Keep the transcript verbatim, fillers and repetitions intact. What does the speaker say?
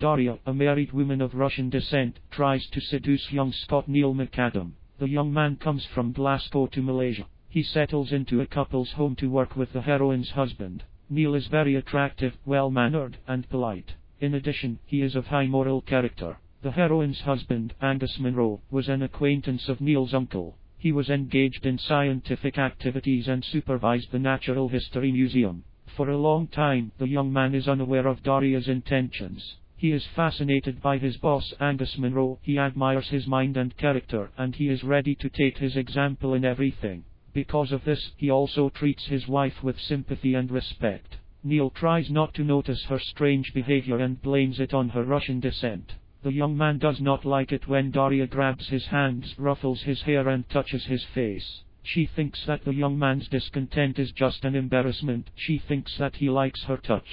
Daria, a married woman of Russian descent, tries to seduce young Scott Neil McAdam. The young man comes from Glasgow to Malaysia. He settles into a couple's home to work with the heroine's husband. Neil is very attractive, well-mannered, and polite. In addition, he is of high moral character. The heroine's husband, Angus Munro, was an acquaintance of Neil's uncle. He was engaged in scientific activities and supervised the Natural History Museum. For a long time, the young man is unaware of Daria's intentions. He is fascinated by his boss, Angus Munro. He admires his mind and character, and he is ready to take his example in everything. Because of this, he also treats his wife with sympathy and respect. Neil tries not to notice her strange behavior and blames it on her Russian descent. The young man does not like it when Daria grabs his hands, ruffles his hair and touches his face. She thinks that the young man's discontent is just an embarrassment. She thinks that he likes her touch.